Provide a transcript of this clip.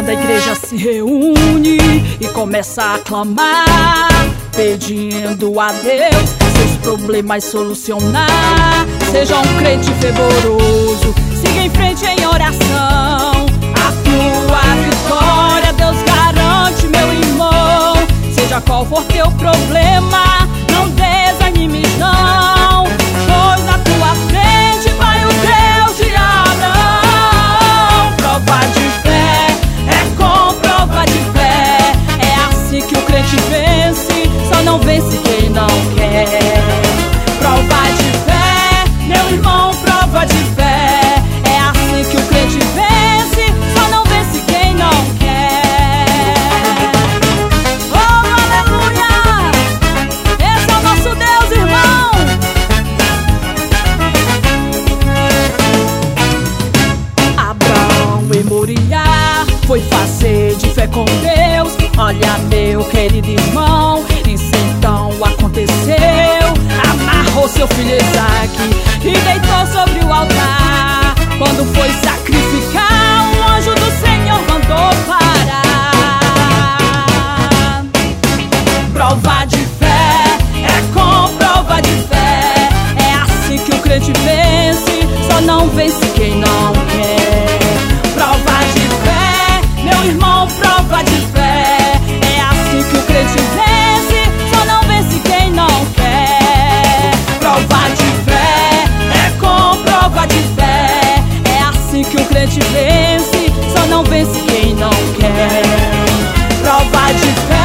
quando a igreja se reúne e começa a clamar, pedindo a Deus seus problemas solucionar. Seja um crente fervoroso, siga em frente em oração. A tua vitória Deus garante, meu irmão. Seja qual for teu problema, não desanimes não, pois na tua frente vai o Deus de Abraão. Prova de fé é com prova de fé, é assim que o crente vence, só não vence quem não quer. Prova de fé, meu irmão, prova de fé, é assim que o crente vence, só não vence quem não quer. Oh, aleluia! Esse é o nosso Deus, irmão. Abraão em Moriá foi fazer de fé com Deus. Olha, meu querido irmão, isso então aconteceu. Amarrou seu filho Isaque e deitou sobre o altar. Quando foi sacrificar, um anjo do Senhor mandou parar. Prova de fé é com prova de fé, é assim que o crente vence, só não vence quem não quer. Prova de fé, meu irmão, prova de fé, é assim que o crente vence, só não vence quem não quer. Prova de fé é com prova de fé, é assim que o crente vence, só não vence quem não quer. Prova de fé